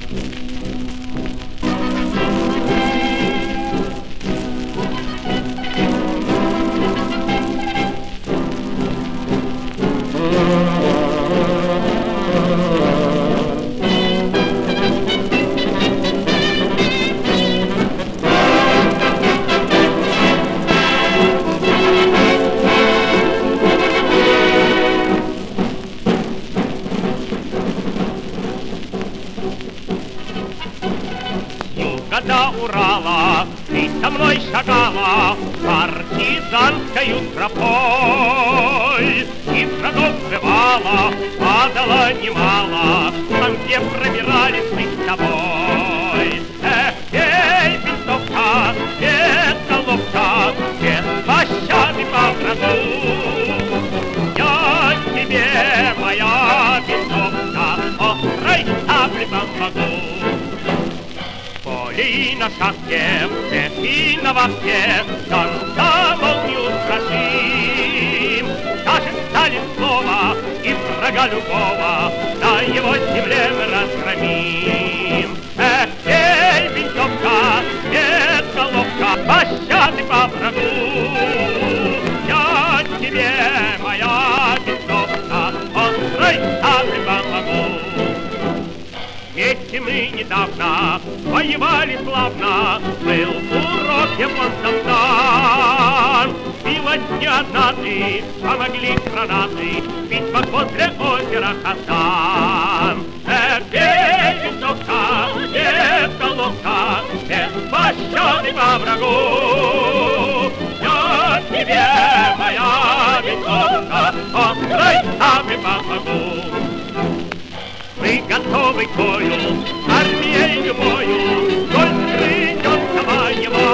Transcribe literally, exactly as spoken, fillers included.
До Урала ты со мной шагала партизанскою тропой, и врагов бывало, падало немало, там, где пробирались мы с тобой. Эх, эй, винтовка, без головка, без пощады по врагу. Я тебе, моя винтовка, острой саблей помогу. И на шахте, и на вахте, комсомол неустрашим. Даже Сталин слово и врага любого на его земле мы разгромим. Эх, эй, винтовка, нет головка, пощады по врагу. Я тебе, моя винтовка, острой саблей помогу. Вместе мы недавно воевали славно, был урок Японцам. Билась не одна ты, помогли гранаты, битва возле озера Хасан. Эх, эй, винтовка, без головка, без пощады по врагу. Я тебе, моя винтовка, острой саблей помогу. Мы готовы к бою, армией любою, сколько придется воевать.